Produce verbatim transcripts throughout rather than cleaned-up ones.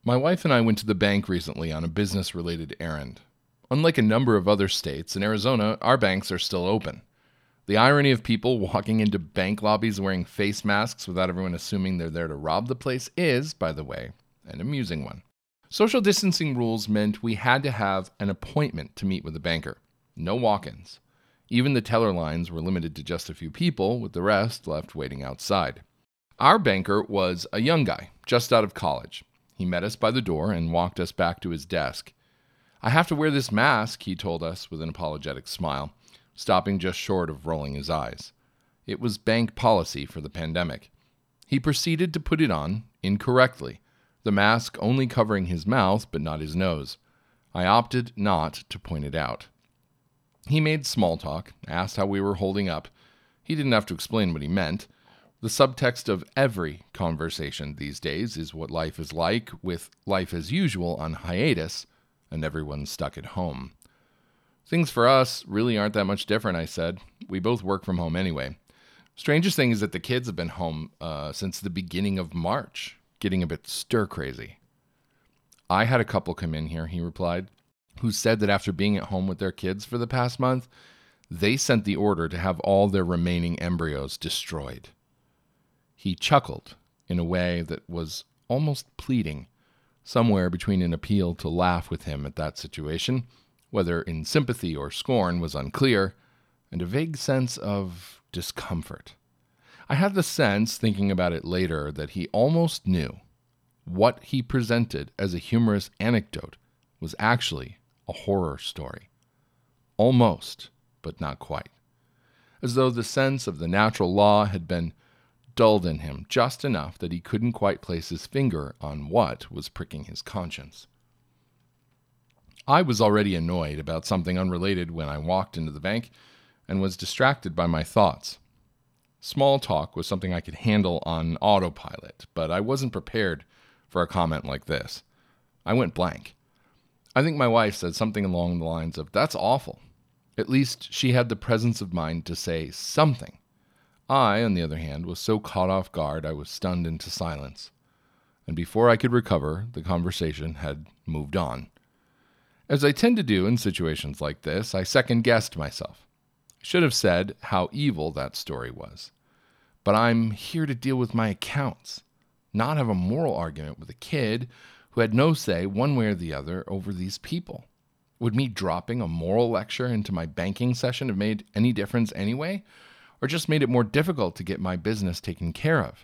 My wife and I went to the bank recently on a business-related errand. Unlike a number of other states, in Arizona, our banks are still open. The irony of people walking into bank lobbies wearing face masks without everyone assuming they're there to rob the place is, by the way, an amusing one. Social distancing rules meant we had to have an appointment to meet with a banker. No walk-ins. Even the teller lines were limited to just a few people, with the rest left waiting outside. Our banker was a young guy, just out of college. He met us by the door and walked us back to his desk. "I have to wear this mask," he told us with an apologetic smile, stopping just short of rolling his eyes. It was bank policy for the pandemic. He proceeded to put it on incorrectly, the mask only covering his mouth but not his nose. I opted not to point it out. He made small talk, asked how we were holding up. He didn't have to explain what he meant. The subtext of every conversation these days is what life is like, with life as usual on hiatus, and everyone's stuck at home. "Things for us really aren't that much different," I said. "We both work from home anyway. Strangest thing is that the kids have been home uh, since the beginning of March, getting a bit stir-crazy." "I had a couple come in here," he replied, who said that after being at home with their kids for the past month, they sent the order to have all their remaining embryos destroyed. He chuckled in a way that was almost pleading, somewhere between an appeal to laugh with him at that situation, whether in sympathy or scorn was unclear, and a vague sense of discomfort. I had the sense, thinking about it later, that he almost knew what he presented as a humorous anecdote was actually a horror story. Almost, but not quite. As though the sense of the natural law had been dulled in him just enough that he couldn't quite place his finger on what was pricking his conscience. I was already annoyed about something unrelated when I walked into the bank and was distracted by my thoughts. Small talk was something I could handle on autopilot, but I wasn't prepared for a comment like this. I went blank. I think my wife said something along the lines of, "That's awful." At least she had the presence of mind to say something. I, on the other hand, was so caught off guard I was stunned into silence. And before I could recover, the conversation had moved on. As I tend to do in situations like this, I second-guessed myself. I should have said how evil that story was. But I'm here to deal with my accounts, not have a moral argument with a kid who had no say one way or the other over these people. Would me dropping a moral lecture into my banking session have made any difference anyway, or just made it more difficult to get my business taken care of?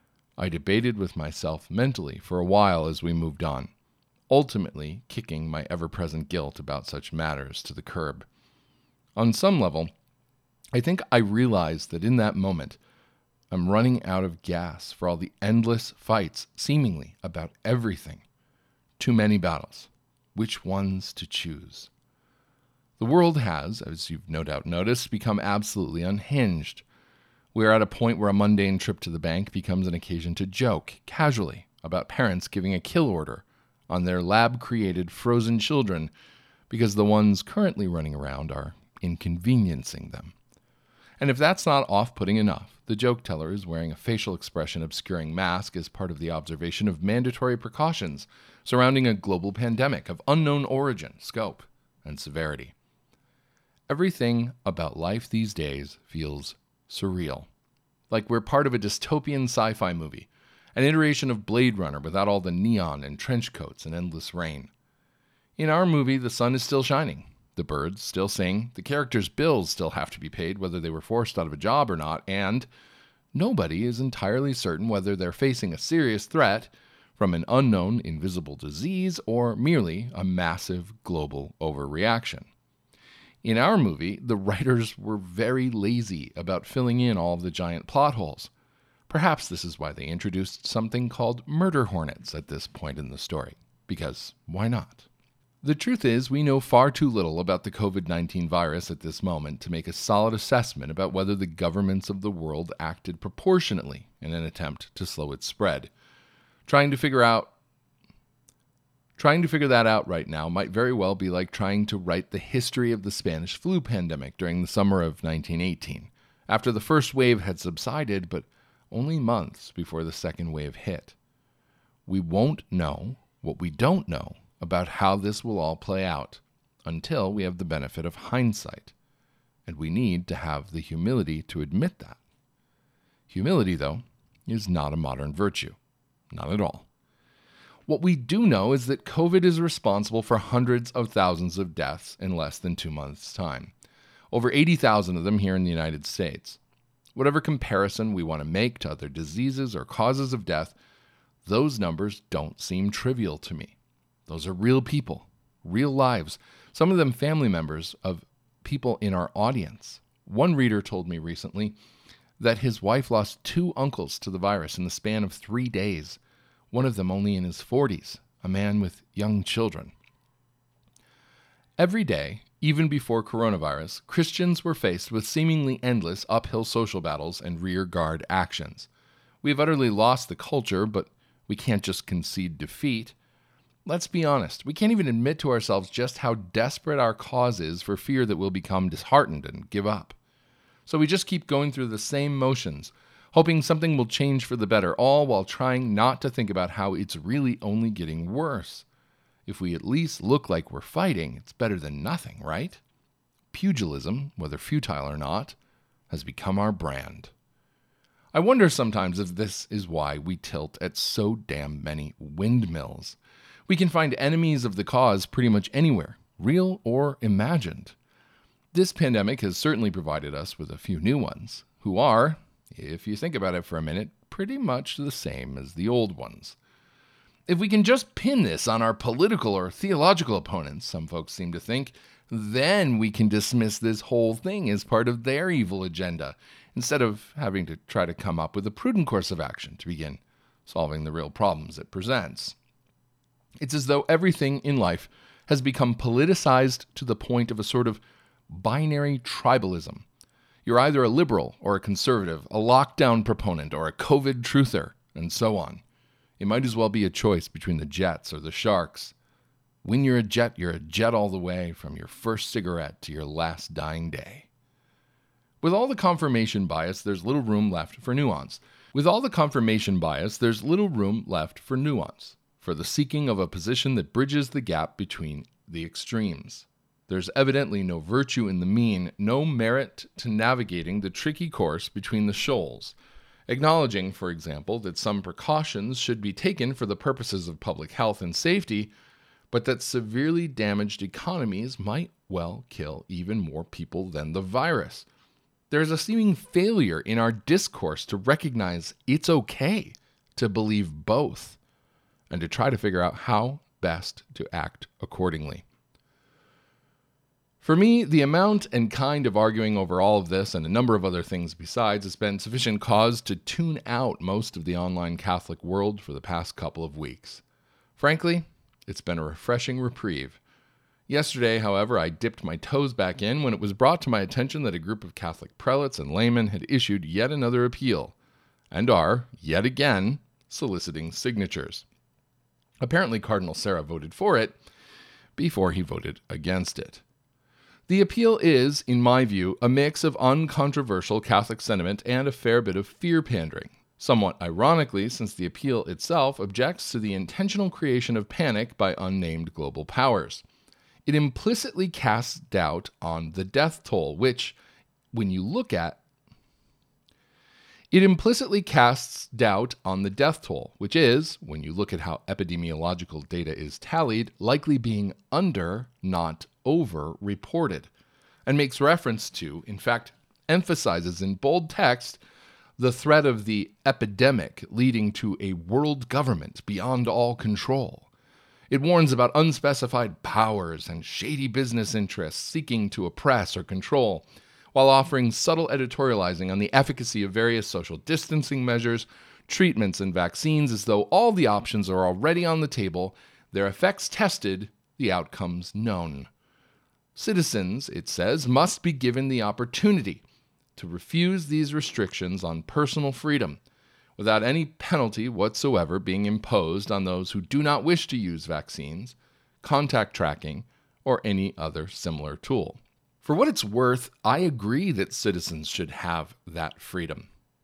I debated with myself mentally for a while as we moved on, ultimately kicking my ever-present guilt about such matters to the curb. On some level, I think I realized that in that moment, I'm running out of gas for all the endless fights, seemingly about everything. Too many battles. Which ones to choose? The world has, as you've no doubt noticed, become absolutely unhinged. We are at a point where a mundane trip to the bank becomes an occasion to joke, casually, about parents giving a kill order on their lab-created frozen children because the ones currently running around are inconveniencing them. And if that's not off-putting enough, the joke teller is wearing a facial expression obscuring mask as part of the observation of mandatory precautions surrounding a global pandemic of unknown origin, scope, and severity. Everything about life these days feels surreal, like we're part of a dystopian sci-fi movie, an iteration of Blade Runner without all the neon and trench coats and endless rain. In our movie, the sun is still shining, the birds still sing, the characters' bills still have to be paid whether they were forced out of a job or not, and nobody is entirely certain whether they're facing a serious threat from an unknown invisible disease or merely a massive global overreaction. In our movie, the writers were very lazy about filling in all of the giant plot holes. Perhaps this is why they introduced something called murder hornets at this point in the story, because why not? The truth is, we know far too little about the covid nineteen virus at this moment to make a solid assessment about whether the governments of the world acted proportionately in an attempt to slow its spread. Trying to figure out Trying to figure that out right now might very well be like trying to write the history of the Spanish flu pandemic during the summer of nineteen eighteen, after the first wave had subsided, but only months before the second wave hit. We won't know what we don't know about how this will all play out until we have the benefit of hindsight. And we need to have the humility to admit that. Humility, though, is not a modern virtue. Not at all. What we do know is that COVID is responsible for hundreds of thousands of deaths in less than two months' time. Over eighty thousand of them here in the United States. Whatever comparison we want to make to other diseases or causes of death, those numbers don't seem trivial to me. Those are real people, real lives, some of them family members of people in our audience. One reader told me recently that his wife lost two uncles to the virus in the span of three days, one of them only in his forties, a man with young children. Every day, even before coronavirus, Christians were faced with seemingly endless uphill social battles and rear-guard actions. We have utterly lost the culture, but we can't just concede defeat. Let's be honest, we can't even admit to ourselves just how desperate our cause is for fear that we'll become disheartened and give up. So we just keep going through the same motions, hoping something will change for the better, all while trying not to think about how it's really only getting worse. If we at least look like we're fighting, it's better than nothing, right? Pugilism, whether futile or not, has become our brand. I wonder sometimes if this is why we tilt at so damn many windmills. We can find enemies of the cause pretty much anywhere, real or imagined. This pandemic has certainly provided us with a few new ones, who are, if you think about it for a minute, pretty much the same as the old ones. If we can just pin this on our political or theological opponents, some folks seem to think, then we can dismiss this whole thing as part of their evil agenda, instead of having to try to come up with a prudent course of action to begin solving the real problems it presents. It's as though everything in life has become politicized to the point of a sort of binary tribalism. You're either a liberal or a conservative, a lockdown proponent or a COVID truther, and so on. It might as well be a choice between the Jets or the Sharks. When you're a Jet, you're a Jet all the way, from your first cigarette to your last dying day. With all the confirmation bias, there's little room left for nuance. With all the confirmation bias, there's little room left for nuance, for the seeking of a position that bridges the gap between the extremes. There's evidently no virtue in the mean, no merit to navigating the tricky course between the shoals. Acknowledging, for example, that some precautions should be taken for the purposes of public health and safety, but that severely damaged economies might well kill even more people than the virus. There's a seeming failure in our discourse to recognize it's okay to believe both, and to try to figure out how best to act accordingly. For me, the amount and kind of arguing over all of this and a number of other things besides has been sufficient cause to tune out most of the online Catholic world for the past couple of weeks. Frankly, it's been a refreshing reprieve. Yesterday, however, I dipped my toes back in when it was brought to my attention that a group of Catholic prelates and laymen had issued yet another appeal, and are, yet again, soliciting signatures. Apparently, Cardinal Sarah voted for it before he voted against it. The appeal is, in my view, a mix of uncontroversial Catholic sentiment and a fair bit of fear-pandering. Somewhat ironically, since the appeal itself objects to the intentional creation of panic by unnamed global powers. It implicitly casts doubt on the death toll, which, when you look at It implicitly casts doubt on the death toll, which is, when you look at how epidemiological data is tallied, likely being under, not over-reported, and makes reference to, in fact, emphasizes in bold text, the threat of the epidemic leading to a world government beyond all control. It warns about unspecified powers and shady business interests seeking to oppress or control, while offering subtle editorializing on the efficacy of various social distancing measures, treatments, and vaccines as though all the options are already on the table, their effects tested, the outcomes known. Citizens, it says, must be given the opportunity to refuse these restrictions on personal freedom, without any penalty whatsoever being imposed on those who do not wish to use vaccines, contact tracking, or any other similar tool. For what it's worth, I agree that citizens should have that freedom.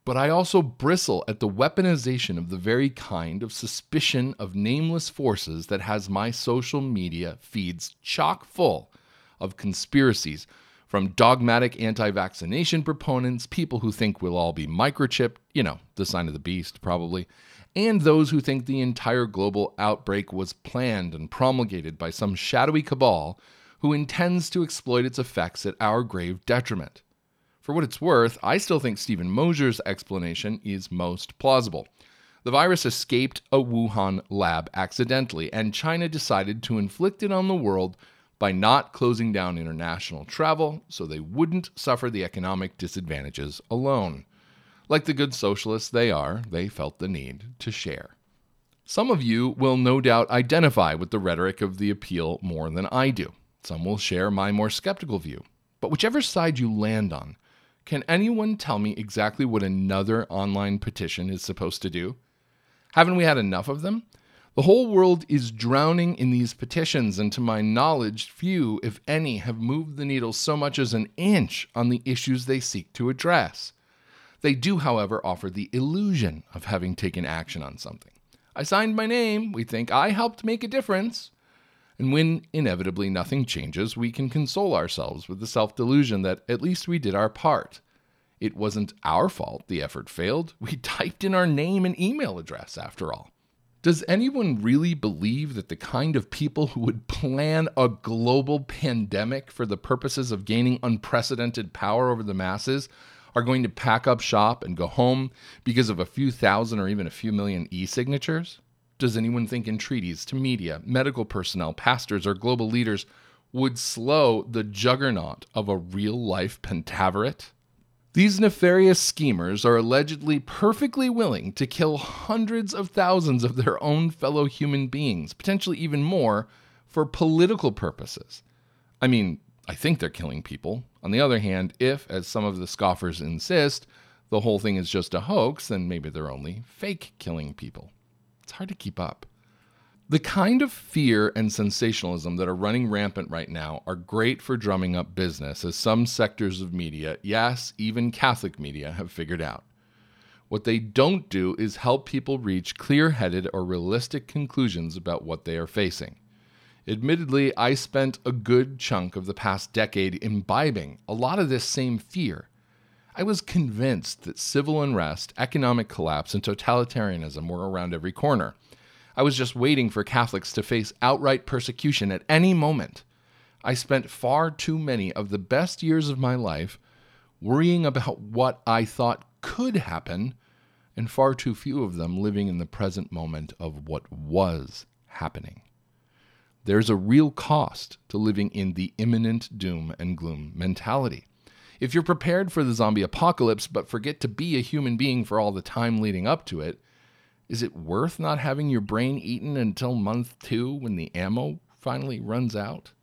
But I also bristle at the weaponization of the very kind of suspicion of nameless forces that has my social media feeds chock full of conspiracies from dogmatic anti-vaccination proponents, people who think we'll all be microchipped, you know, the sign of the beast probably, and those who think the entire global outbreak was planned and promulgated by some shadowy cabal who intends to exploit its effects at our grave detriment. For what it's worth, I still think Stephen Mosier's explanation is most plausible. The virus escaped a Wuhan lab accidentally, and China decided to inflict it on the world by not closing down international travel so they wouldn't suffer the economic disadvantages alone. Like the good socialists they are, they felt the need to share. Some of you will no doubt identify with the rhetoric of the appeal more than I do. Some will share my more skeptical view. But whichever side you land on, can anyone tell me exactly what another online petition is supposed to do? Haven't we had enough of them? The whole world is drowning in these petitions, and to my knowledge, few, if any, have moved the needle so much as an inch on the issues they seek to address. They do, however, offer the illusion of having taken action on something. I signed my name, we think I helped make a difference. And when inevitably nothing changes, we can console ourselves with the self-delusion that at least we did our part. It wasn't our fault the effort failed. We typed in our name and email address, after all. Does anyone really believe that the kind of people who would plan a global pandemic for the purposes of gaining unprecedented power over the masses are going to pack up shop and go home because of a few thousand or even a few million e-signatures? Does anyone think entreaties to media, medical personnel, pastors, or global leaders would slow the juggernaut of a real-life pentaverate? These nefarious schemers are allegedly perfectly willing to kill hundreds of thousands of their own fellow human beings, potentially even more, for political purposes. I mean, I think they're killing people. On the other hand, if, as some of the scoffers insist, the whole thing is just a hoax, then maybe they're only fake killing people. It's hard to keep up. The kind of fear and sensationalism that are running rampant right now are great for drumming up business, as some sectors of media, yes, even Catholic media, have figured out. What they don't do is help people reach clear-headed or realistic conclusions about what they are facing. Admittedly, I spent a good chunk of the past decade imbibing a lot of this same fear. I was convinced that civil unrest, economic collapse, and totalitarianism were around every corner. I was just waiting for Catholics to face outright persecution at any moment. I spent far too many of the best years of my life worrying about what I thought could happen, and far too few of them living in the present moment of what was happening. There's a real cost to living in the imminent doom and gloom mentality. If you're prepared for the zombie apocalypse but forget to be a human being for all the time leading up to it, is it worth not having your brain eaten until month two when the ammo finally runs out?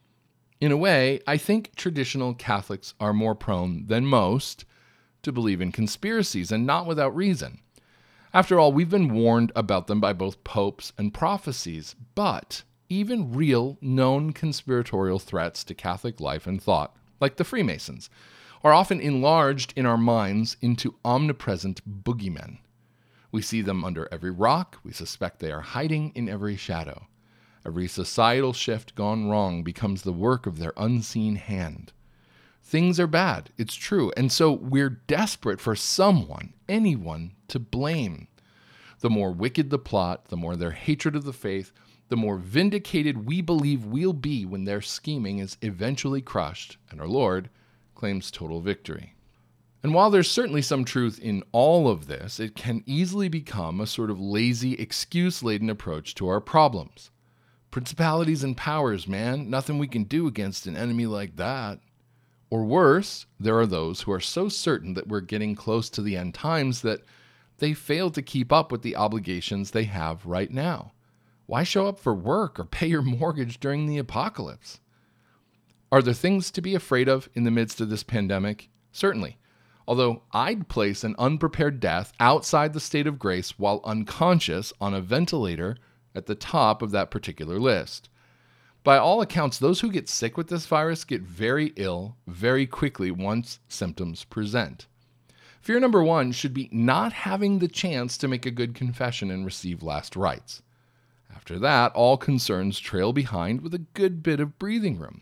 In a way, I think traditional Catholics are more prone than most to believe in conspiracies, and not without reason. After all, we've been warned about them by both popes and prophecies, but even real known conspiratorial threats to Catholic life and thought, like the Freemasons, are often enlarged in our minds into omnipresent boogeymen. We see them under every rock. We suspect they are hiding in every shadow. Every societal shift gone wrong becomes the work of their unseen hand. Things are bad, it's true, and so we're desperate for someone, anyone, to blame. The more wicked the plot, the more their hatred of the faith, the more vindicated we believe we'll be when their scheming is eventually crushed and our Lord claims total victory. And while there's certainly some truth in all of this, it can easily become a sort of lazy, excuse-laden approach to our problems. Principalities and powers, man. Nothing we can do against an enemy like that. Or worse, there are those who are so certain that we're getting close to the end times that they fail to keep up with the obligations they have right now. Why show up for work or pay your mortgage during the apocalypse? Are there things to be afraid of in the midst of this pandemic? Certainly. Although I'd place an unprepared death outside the state of grace while unconscious on a ventilator at the top of that particular list. By all accounts, those who get sick with this virus get very ill very quickly once symptoms present. Fear number one should be not having the chance to make a good confession and receive last rites. After that, all concerns trail behind with a good bit of breathing room.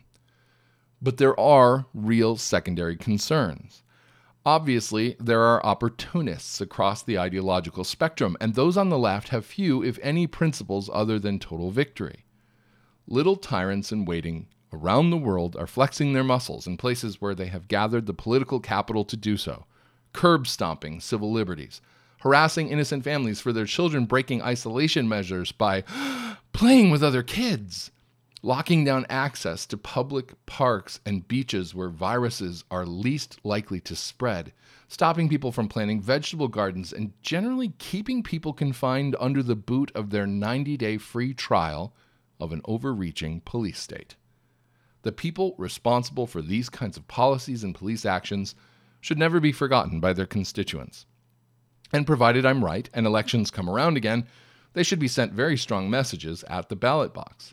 But there are real secondary concerns. Obviously, there are opportunists across the ideological spectrum, and those on the left have few, if any, principles other than total victory. Little tyrants in waiting around the world are flexing their muscles in places where they have gathered the political capital to do so, curb stomping civil liberties, harassing innocent families for their children breaking isolation measures by playing with other kids, locking down access to public parks and beaches where viruses are least likely to spread, stopping people from planting vegetable gardens, and generally keeping people confined under the boot of their ninety-day free trial of an overreaching police state. The people responsible for these kinds of policies and police actions should never be forgotten by their constituents. And provided I'm right and elections come around again, they should be sent very strong messages at the ballot box.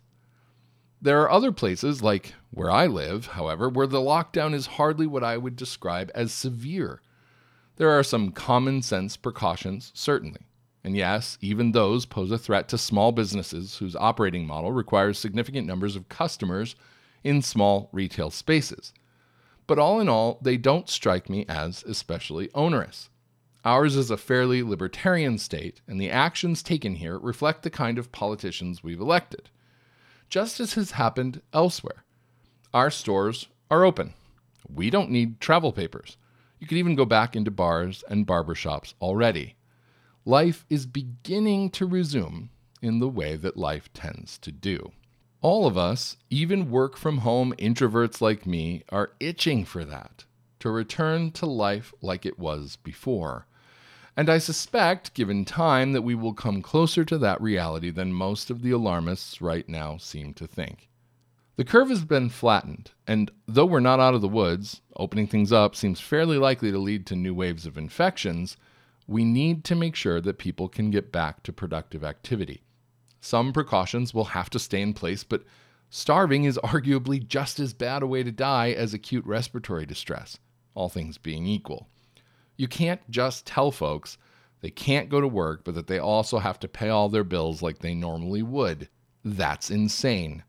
There are other places, like where I live, however, where the lockdown is hardly what I would describe as severe. There are some common sense precautions, certainly. And yes, even those pose a threat to small businesses whose operating model requires significant numbers of customers in small retail spaces. But all in all, they don't strike me as especially onerous. Ours is a fairly libertarian state, and the actions taken here reflect the kind of politicians we've elected. Just as has happened elsewhere. Our stores are open. We don't need travel papers. You can even go back into bars and barbershops already. Life is beginning to resume in the way that life tends to do. All of us, even work-from-home introverts like me, are itching for that, to return to life like it was before. And I suspect, given time, that we will come closer to that reality than most of the alarmists right now seem to think. The curve has been flattened, and though we're not out of the woods, opening things up seems fairly likely to lead to new waves of infections, we need to make sure that people can get back to productive activity. Some precautions will have to stay in place, but starving is arguably just as bad a way to die as acute respiratory distress, all things being equal. You can't just tell folks they can't go to work, but that they also have to pay all their bills like they normally would. That's insane.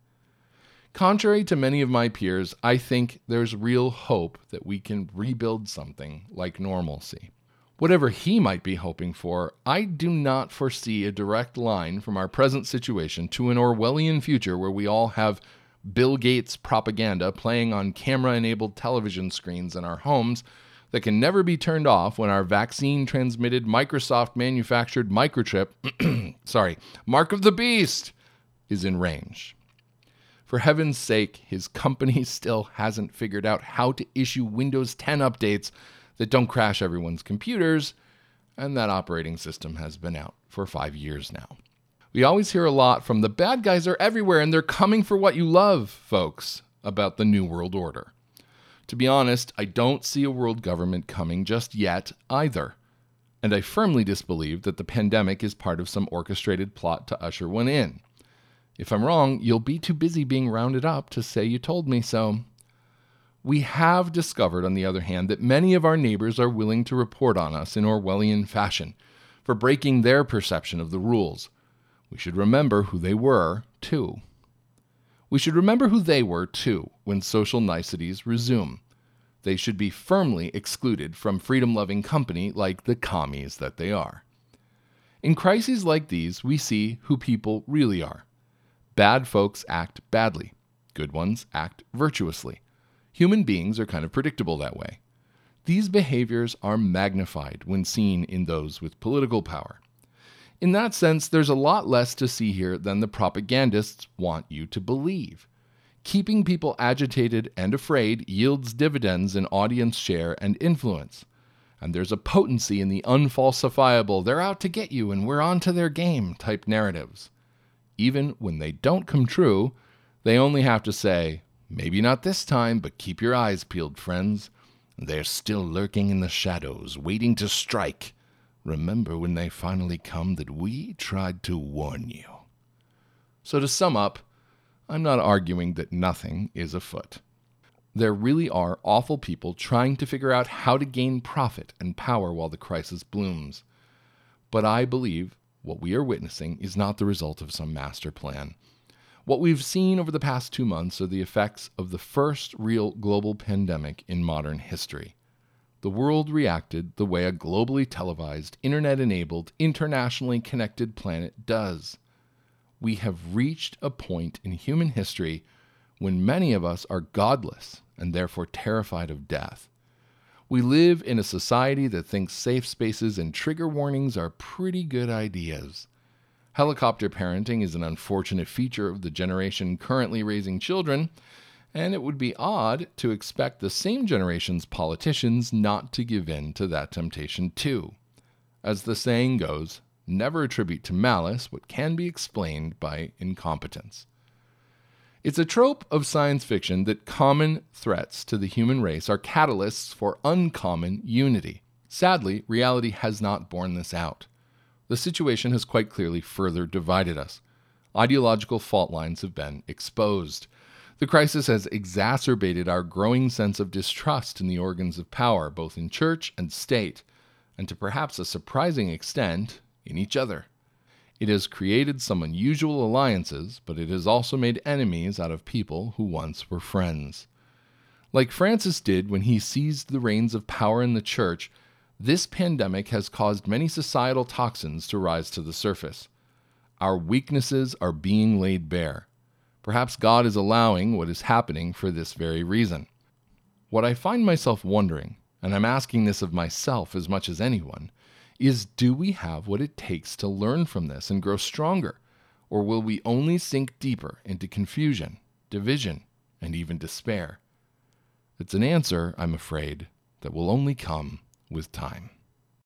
Contrary to many of my peers, I think there's real hope that we can rebuild something like normalcy. Whatever he might be hoping for, I do not foresee a direct line from our present situation to an Orwellian future where we all have Bill Gates propaganda playing on camera-enabled television screens in our homes that can never be turned off when our vaccine-transmitted, Microsoft-manufactured microchip, sorry, Mark of the Beast, is in range. For heaven's sake, his company still hasn't figured out how to issue Windows ten updates that don't crash everyone's computers, and that operating system has been out for five years now. We always hear a lot from the bad guys are everywhere and they're coming for what you love, folks, about the New World Order. To be honest, I don't see a world government coming just yet either. And I firmly disbelieve that the pandemic is part of some orchestrated plot to usher one in. If I'm wrong, you'll be too busy being rounded up to say you told me so. We have discovered, on the other hand, that many of our neighbors are willing to report on us in Orwellian fashion for breaking their perception of the rules. We should remember who they were, too. We should remember who they were, too, when social niceties resume. They should be firmly excluded from freedom-loving company like the commies that they are. In crises like these, we see who people really are. Bad folks act badly. Good ones act virtuously. Human beings are kind of predictable that way. These behaviors are magnified when seen in those with political power. In that sense, there's a lot less to see here than the propagandists want you to believe. Keeping people agitated and afraid yields dividends in audience share and influence. And there's a potency in the unfalsifiable, they're out to get you and we're on to their game type narratives. Even when they don't come true, they only have to say, maybe not this time, but keep your eyes peeled, friends. They're still lurking in the shadows, waiting to strike. Remember when they finally come that we tried to warn you. So to sum up, I'm not arguing that nothing is afoot. There really are awful people trying to figure out how to gain profit and power while the crisis blooms. But I believe what we are witnessing is not the result of some master plan. What we've seen over the past two months are the effects of the first real global pandemic in modern history. The world reacted the way a globally televised, internet-enabled, internationally connected planet does. We have reached a point in human history when many of us are godless and therefore terrified of death. We live in a society that thinks safe spaces and trigger warnings are pretty good ideas. Helicopter parenting is an unfortunate feature of the generation currently raising children, and it would be odd to expect the same generation's politicians not to give in to that temptation too. As the saying goes, never attribute to malice what can be explained by incompetence. It's a trope of science fiction that common threats to the human race are catalysts for uncommon unity. Sadly, reality has not borne this out. The situation has quite clearly further divided us. Ideological fault lines have been exposed. The crisis has exacerbated our growing sense of distrust in the organs of power, both in church and state, and to perhaps a surprising extent, in each other. It has created some unusual alliances, but it has also made enemies out of people who once were friends. Like Francis did when he seized the reins of power in the church, this pandemic has caused many societal toxins to rise to the surface. Our weaknesses are being laid bare. Perhaps God is allowing what is happening for this very reason. What I find myself wondering, and I'm asking this of myself as much as anyone, is do we have what it takes to learn from this and grow stronger? Or will we only sink deeper into confusion, division, and even despair? It's an answer, I'm afraid, that will only come with time.